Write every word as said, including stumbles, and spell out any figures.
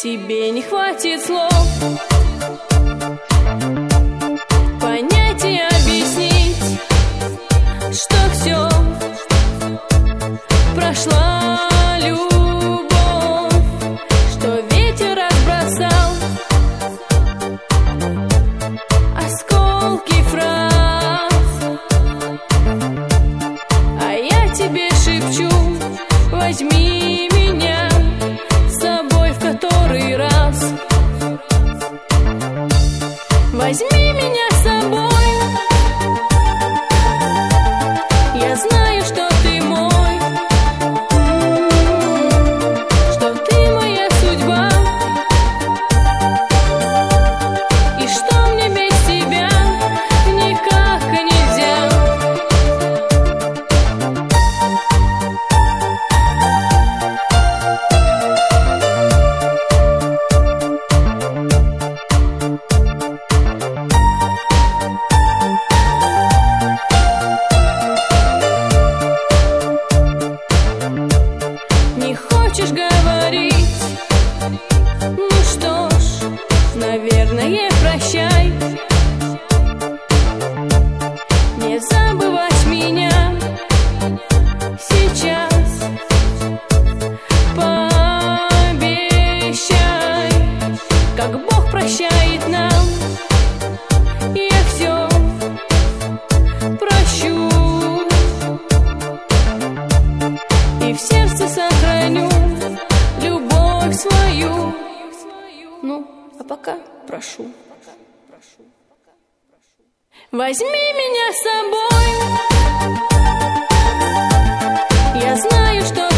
тебе не хватит слов понять и объяснить, что все прошла любовь, что ветер разбросал осколки фраз, а я тебе шепчу: возьми меня с собой в который раз. Возьми меня с собой, я знаю, что ты мой, что ты моя судьба, и что мне без тебя никак нельзя. Хочешь говорить? Ну что ж, наверное, прощай. Не забывать меня сейчас, пообещай, как Бог прощает нам, я все прощу и в сердце сохраню любовь свою. Ну, а пока прошу, возьми меня с собой, я знаю, что